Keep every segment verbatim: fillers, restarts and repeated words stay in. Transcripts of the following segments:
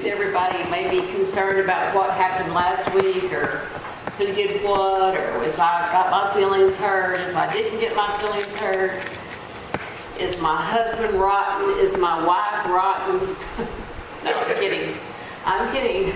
everybody may be concerned about what happened last week or who did what, or was I got my feelings hurt, if I didn't get my feelings hurt, is my husband rotten, is my wife rotten? No, I'm kidding. I'm kidding.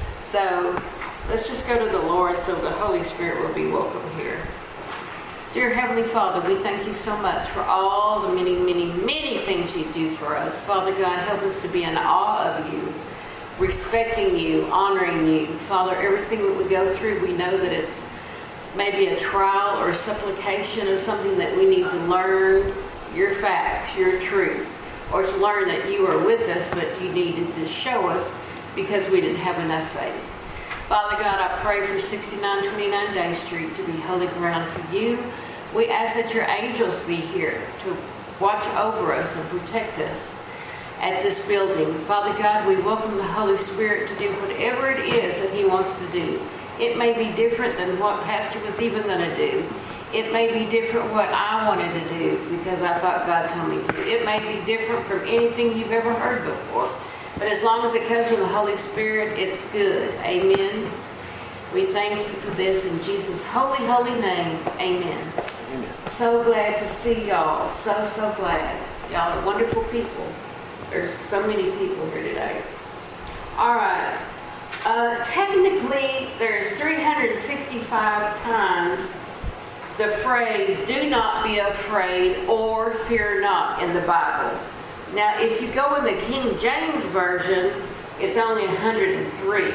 So let's just go to the Lord so the Holy Spirit will be welcome here. Dear Heavenly Father, we thank you so much for all the many, many, many things you do for us. Father God, help us to be in awe of you, respecting you, honoring you. Father, everything that we go through, we know that it's maybe a trial or a supplication of something that we need to learn your facts, your truth, or to learn that you are with us, but you needed to show us because we didn't have enough faith. Father God, I pray for sixty-nine twenty-nine Day Street to be holy ground for you. We ask that your angels be here to watch over us and protect us at this building. Father God, we welcome the Holy Spirit to do whatever it is that he wants to do. It may be different than what Pastor was even going to do. It may be different what I wanted to do because I thought God told me to. It may be different from anything you've ever heard before. But as long as it comes from the Holy Spirit, it's good. Amen. We thank you for this in Jesus' holy, holy name. Amen. Amen. So glad to see y'all. So, so glad. Y'all are wonderful people. There's so many people here today. All right. Uh, technically, there's three hundred sixty-five times the phrase, do not be afraid or fear not in the Bible. Now, if you go in the King James Version, it's only one hundred three.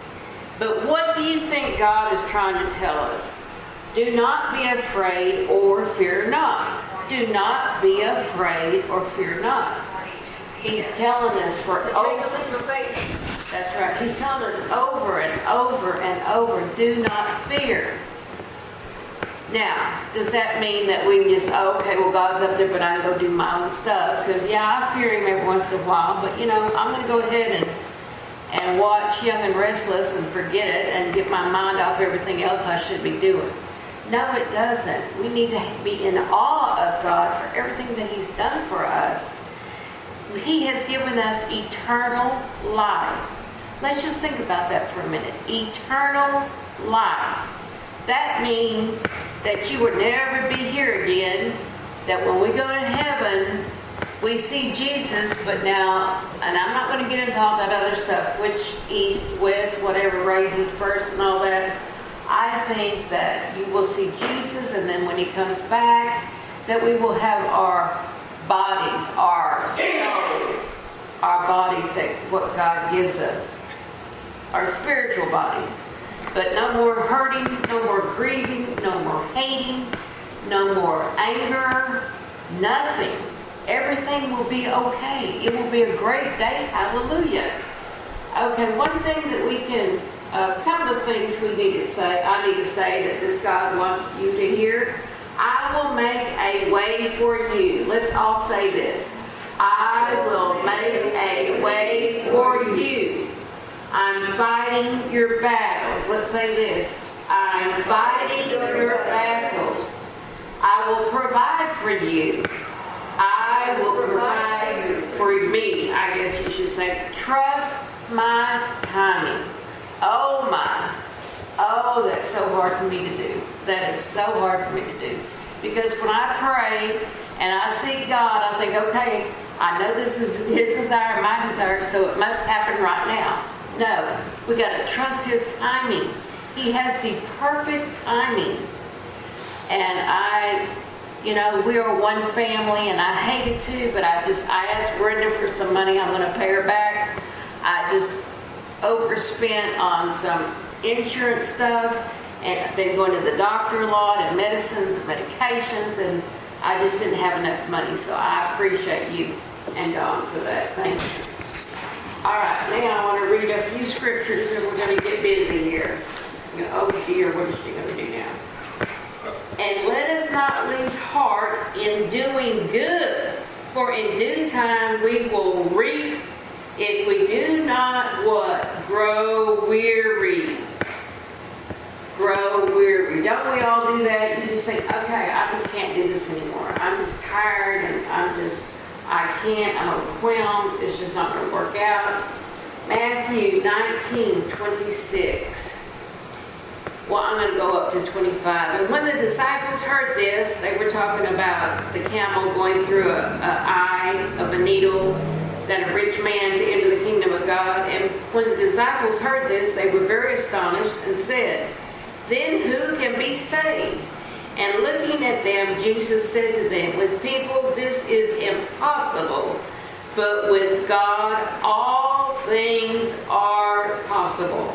But what do you think God is trying to tell us? Do not be afraid or fear not. Do not be afraid or fear not. He's telling us for over. That's right. He's telling us over and over and over, do not fear. Now, does that mean that we can just, oh, okay, well, God's up there, but I can go do my own stuff? Because, yeah, I fear him every once in a while, but, you know, I'm going to go ahead and, and watch Young and Restless and forget it and get my mind off everything else I should be doing. No, it doesn't. We need to be in awe of God for everything that he's done for us. He has given us eternal life. Let's just think about that for a minute. Eternal life. That means that you would never be here again, that when we go to heaven, we see Jesus, but now, and I'm not going to get into all that other stuff, which east, west, whatever raises first and all that. I think that you will see Jesus, and then when he comes back, that we will have our bodies, our soul, our bodies, that what God gives us, our spiritual bodies. But no more hurting, no more grieving, no more hating, no more anger, nothing. Everything will be okay. It will be a great day. Hallelujah. Okay, one thing that we can, a couple of things we need to say, I need to say that this God wants you to hear. I will make a way for you. Let's all say this. I will make a way for you. I'm fighting your battles. Let's say this. I'm fighting your battles. I will provide for you. I will provide for me. I guess you should say, trust my timing. Oh my. Oh, that's so hard for me to do. That is so hard for me to do. Because when I pray and I seek God, I think, okay, I know this is his desire, my desire, so it must happen right now. No, we got to trust his timing. He has the perfect timing. And I, you know, we are one family, and I hate it too, but I just, I asked Brenda for some money. I'm going to pay her back. I just overspent on some insurance stuff, and I've been going to the doctor a lot, and medicines and medications, and I just didn't have enough money. So I appreciate you and Dawn for that. Thank you. All right, now I want to read a few scriptures, and we're going to get busy here. Oh dear, what is she going to do now? And let us not lose heart in doing good, for in due time we will reap if we do not what? Grow weary. Grow weary. Don't we all do that? You just think, okay, I just can't do this anymore. I'm just tired, and I'm just, I can't, I'm overwhelmed. It's just not going to work out. Matthew nineteen twenty-six. Well, I'm going to go up to twenty-five. And when the disciples heard this, they were talking about the camel going through a, a eye of a needle, that a rich man to enter the kingdom of God. And when the disciples heard this, they were very astonished and said, "Then who can be saved?" And looking at them, Jesus said to them, "With people this is impossible, but with God all things are possible."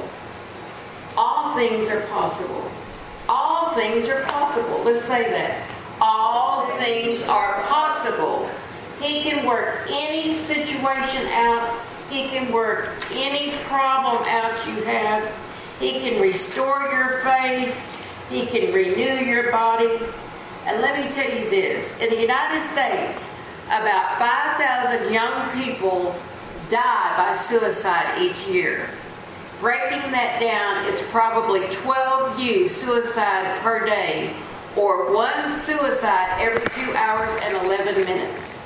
All things are possible. All things are possible. Let's say that. All things are possible. He can work any situation out. He can work any problem out you have. He can restore your faith. He can renew your body. And let me tell you this. In the United States, about five thousand young people die by suicide each year. Breaking that down, it's probably twelve youth suicide per day, or one suicide every two hours and eleven minutes.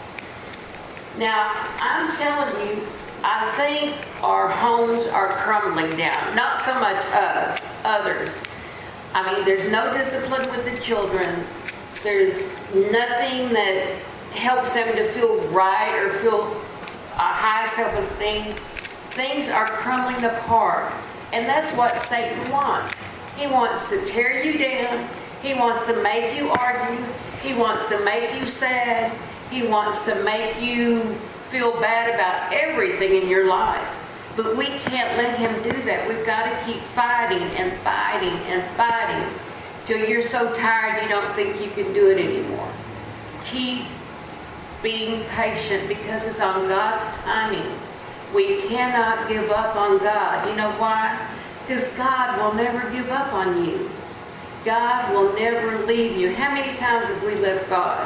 Now, I'm telling you, I think our homes are crumbling down. Not so much us, others. I mean, there's no discipline with the children. There's nothing that helps them to feel right or feel a high self-esteem. Things are crumbling apart. And that's what Satan wants. He wants to tear you down. He wants to make you argue. He wants to make you sad. He wants to make you feel bad about everything in your life. But we can't let him do that. We've got to keep fighting and fighting and fighting till you're so tired you don't think you can do it anymore. Keep being patient because it's on God's timing. We cannot give up on God. You know why? Because God will never give up on you. God will never leave you. How many times have we left God?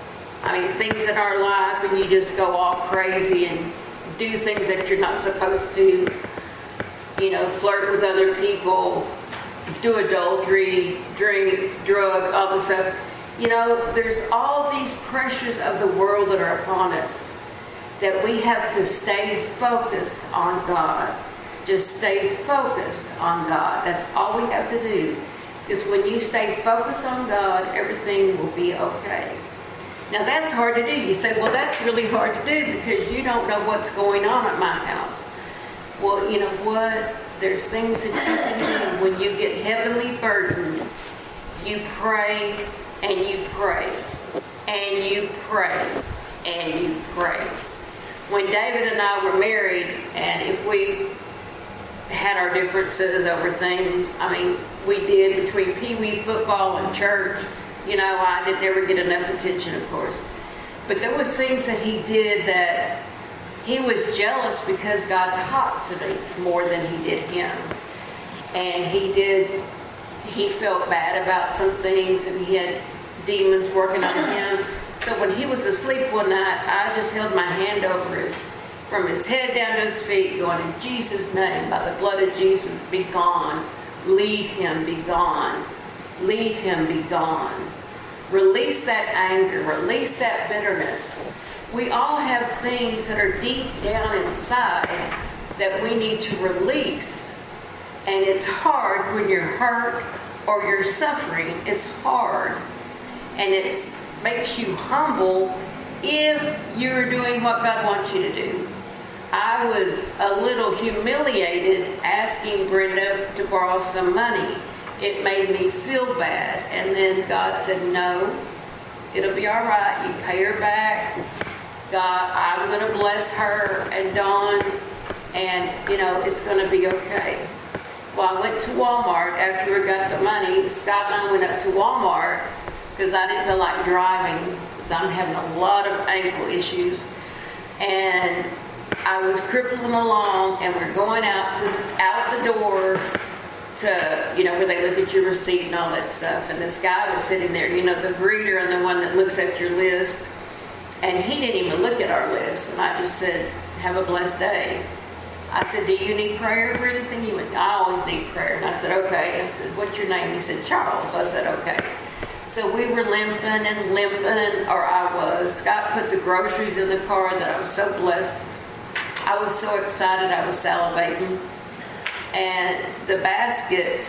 I mean, things in our life and you just go all crazy and do things that you're not supposed to. You know, flirt with other people, do adultery, drink, drugs, all this stuff. You know, there's all these pressures of the world that are upon us, that we have to stay focused on God. Just stay focused on God. That's all we have to do. Because when you stay focused on God, everything will be okay. Now that's hard to do. You say, well, that's really hard to do because you don't know what's going on at my house. Well, you know what? There's things that you can do when you get heavily burdened. You pray and you pray and you pray and you pray. When David and I were married, and if we had our differences over things, I mean, we did between pee-wee football and church. You know, I did never get enough attention, of course. But there was things that he did that he was jealous because God talked to me more than he did him. And he did, he felt bad about some things, and he had demons working on him. So when he was asleep one night, I just held my hand over his, from his head down to his feet, going, in Jesus' name, by the blood of Jesus, be gone. Leave him, be gone. Leave him, be gone. Release that anger, release that bitterness. We all have things that are deep down inside that we need to release. And it's hard when you're hurt or you're suffering. It's hard. And it's makes you humble if you're doing what God wants you to do. I was a little humiliated asking Brenda to borrow some money. It made me feel bad. And then God said, no, it'll be all right. You pay her back. God, I'm going to bless her and Dawn, and, you know, it's going to be okay. Well, I went to Walmart after I got the money. Scott and I went up to Walmart because I didn't feel like driving because I'm having a lot of ankle issues. And I was crippling along, and we're going out to out the door to, you know, where they look at your receipt and all that stuff. And this guy was sitting there, you know, the greeter and the one that looks at your list. And he didn't even look at our list. And I just said, have a blessed day. I said, do you need prayer or anything? He went, I always need prayer. And I said, okay. I said, what's your name? He said, Charles. I said, okay. So we were limping and limping, or I was. Scott put the groceries in the car that I was so blessed I was so excited, I was salivating. And the basket,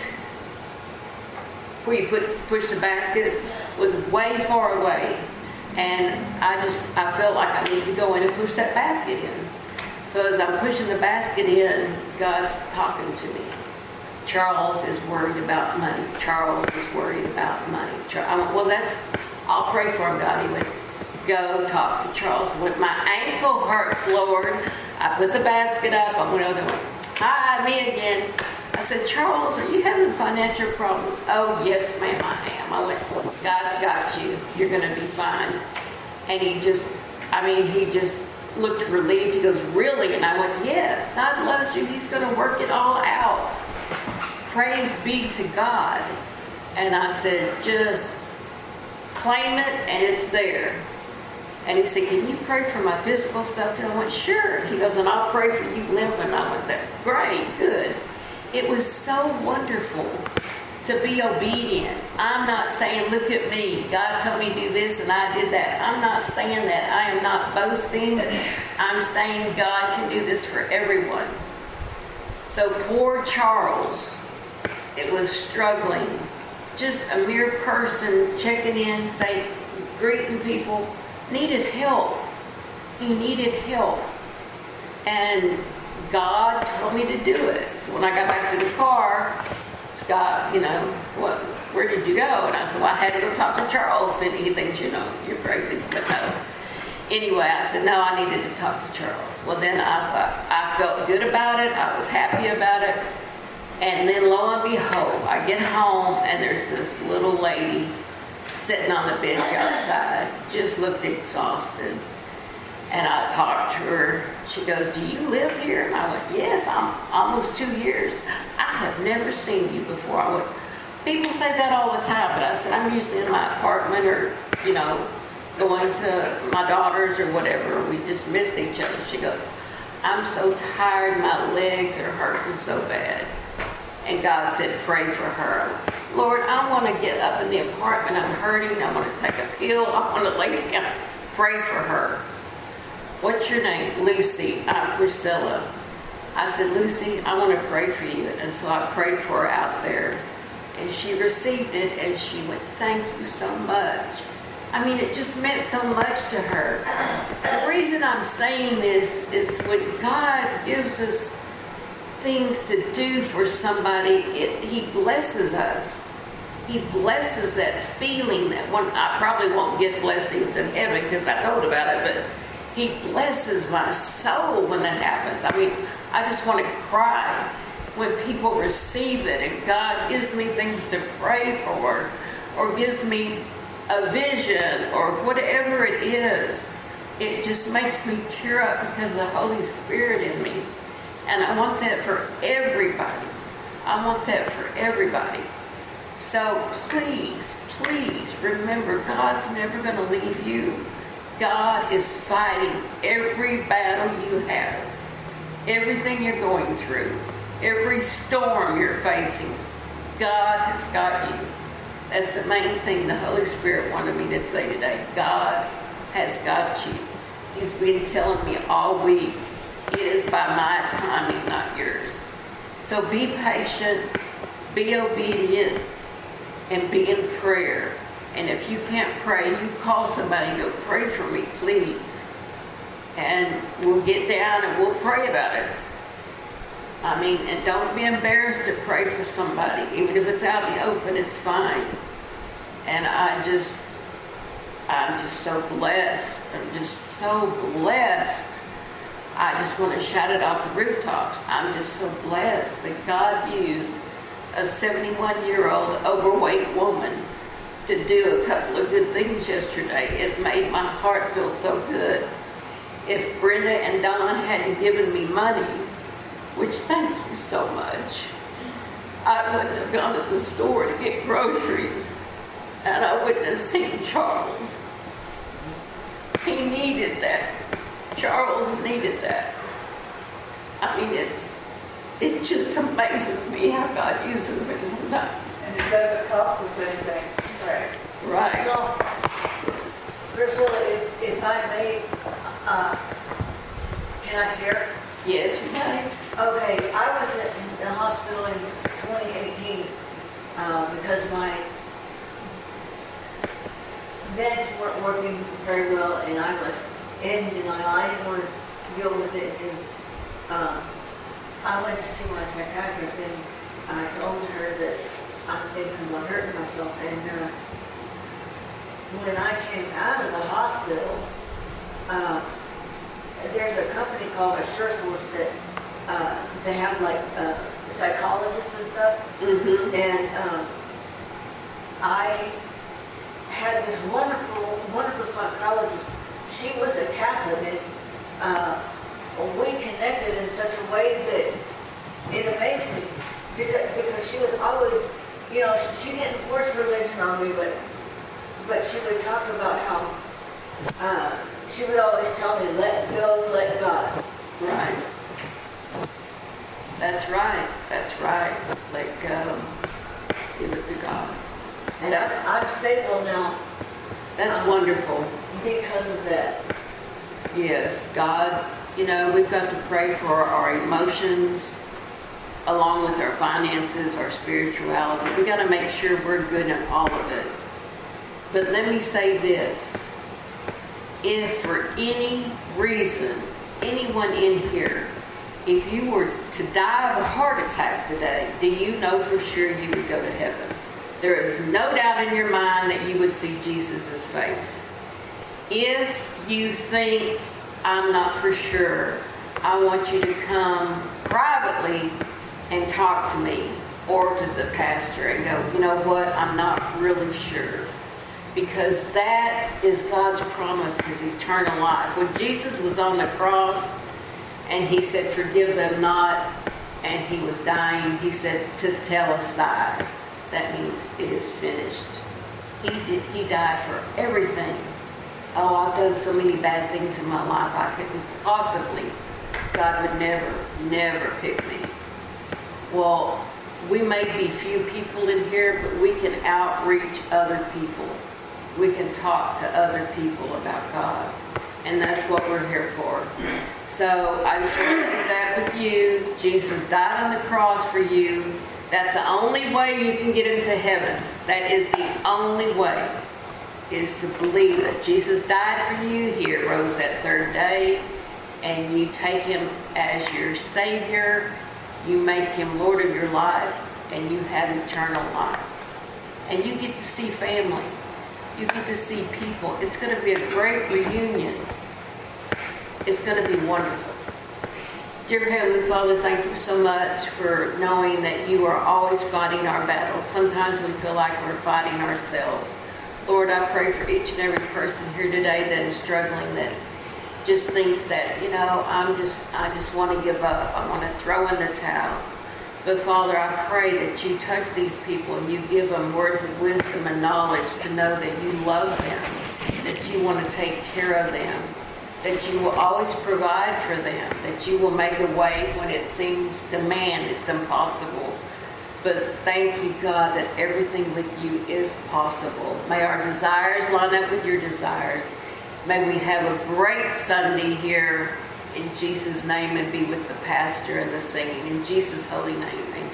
where you put push the baskets, was way far away. And I just, I felt like I needed to go in and push that basket in. So as I'm pushing the basket in, God's talking to me. Charles is worried about money. Charles is worried about money. Char- I went, well, that's, I'll pray for him, God. He went, go talk to Charles. When my ankle hurts, Lord, I put the basket up. I went over there and went, hi, me again. I said, Charles, are you having financial problems? Oh, yes, ma'am, I am. I went, God's got you. You're going to be fine. And he just, I mean, he just looked relieved. He goes, really? And I went, yes, God loves you. He's going to work it all out. Praise be to God. And I said, just claim it and it's there. And he said, can you pray for my physical stuff too? I went, sure. He goes, and I'll pray for you limping. I went, that great, good. It was so wonderful to be obedient. I'm not saying, look at me. God told me to do this and I did that. I'm not saying that. I am not boasting. I'm saying God can do this for everyone. So poor Charles, it was struggling. Just a mere person checking in, saying, greeting people, needed help. He needed help. And God told me to do it. So when I got back to the car, Scott, you know, what, where did you go? And I said, well, I had to go talk to Charles. And he thinks, you know, you're crazy. But no. Anyway, I said, no, I needed to talk to Charles. Well, then I thought, I felt good about it. I was happy about it. And then lo and behold, I get home and there's this little lady sitting on the bench outside, just looked exhausted. And I talked to her. She goes, do you live here? And I went, yes, I'm almost two years. I have never seen you before. I went, people say that all the time, but I said, I'm usually in my apartment or, you know, going to my daughter's or whatever. We just missed each other. She goes, I'm so tired. My legs are hurting so bad. And God said, pray for her. Lord, I want to get up in the apartment. I'm hurting. I want to take a pill. I want to lay down. Pray for her. What's your name? Lucy. I'm Priscilla. I said, Lucy, I want to pray for you. And so I prayed for her out there. And she received it and she went, thank you so much. I mean, it just meant so much to her. The reason I'm saying this is when God gives us things to do for somebody, it, he blesses us. He blesses that feeling that one, I probably won't get blessings in heaven because I told about it, but he blesses my soul when that happens. I mean, I just want to cry when people receive it and God gives me things to pray for or gives me a vision or whatever it is. It just makes me tear up because of the Holy Spirit in me. And I want that for everybody. I want that for everybody. So please, please remember, God's never going to leave you. God is fighting every battle you have, everything you're going through, every storm you're facing. God has got you. That's the main thing the Holy Spirit wanted me to say today. God has got you. He's been telling me all week, it is by my timing, not yours. So be patient, be obedient, and be in prayer. And if you can't pray, you call somebody and go, pray for me, please. And we'll get down and we'll pray about it. I mean, and don't be embarrassed to pray for somebody. Even if it's out in the open, it's fine. And I just, I'm just so blessed. I'm just so blessed. I just want to shout it off the rooftops. I'm just so blessed that God used a seventy-one-year-old overweight woman to do a couple of good things yesterday. It made my heart feel so good. If Brenda and Don hadn't given me money, which thank you so much, I wouldn't have gone to the store to get groceries, and I wouldn't have seen Charles. He needed that. Charles needed that. I mean, it's it just amazes me how God uses me sometimes. And it doesn't cost us anything to pray. Right. No. Priscilla, if, if I may, uh, can I share? Yes, you may. Okay, I was in the hospital in twenty eighteen uh, because my meds weren't working very well, and I was in denial. I didn't want to deal with it, and uh, I went to see my psychiatrist, and I told her that I'm thinking about hurting myself. And uh, when I came out of the hospital, uh, there's a company called AssureSource that uh, they have like uh, psychologists and stuff. Mm-hmm. And um, I had this wonderful, wonderful psychologist. She was a Catholic, and uh, we connected in such a way that it amazed me because because she was always, you know, she, she didn't force religion on me, but but she would talk about how uh, she would always tell me, "Let go, let God." Right. That's right. That's right. Let go. Give it to God. And That's I'm, I'm stable now that's um, wonderful. because of that. Yes, God, you know, we've got to pray for our emotions along with our finances, our spirituality. We got to make sure we're good in all of it. But let me say this. If for any reason, anyone in here, if you were to die of a heart attack today, do you know for sure you would go to heaven? There is no doubt in your mind that you would see Jesus' face. If you think, I'm not for sure, I want you to come privately and talk to me or to the pastor and go, you know what, I'm not really sure. Because that is God's promise, his eternal life. When Jesus was on the cross and he said, forgive them not, and he was dying, he said, to tell us die. That means it is finished. He did. He died for everything. Oh, I've done so many bad things in my life. I couldn't possibly. God would never, never pick me. Well, we may be few people in here, but we can outreach other people. We can talk to other people about God. And that's what we're here for. So I just want to do that with you. Jesus died on the cross for you. That's the only way you can get into heaven. That is the only way, is to believe that Jesus died for you. He arose that third day, and you take him as your Savior. You make him Lord of your life, and you have eternal life. And you get to see family. You get to see people. It's going to be a great reunion. It's going to be wonderful. Dear Heavenly Father, thank you so much for knowing that you are always fighting our battles. Sometimes we feel like we're fighting ourselves. Lord, I pray for each and every person here today that is struggling, that just thinks that, you know, I'm just, I just want to give up. I want to throw in the towel. But Father, I pray that you touch these people and you give them words of wisdom and knowledge to know that you love them, that you want to take care of them, that you will always provide for them, that you will make a way when it seems to man it's impossible. But thank you, God, that everything with you is possible. May our desires line up with your desires. May we have a great Sunday here in Jesus' name and be with the pastor and the singing. In Jesus' holy name, amen.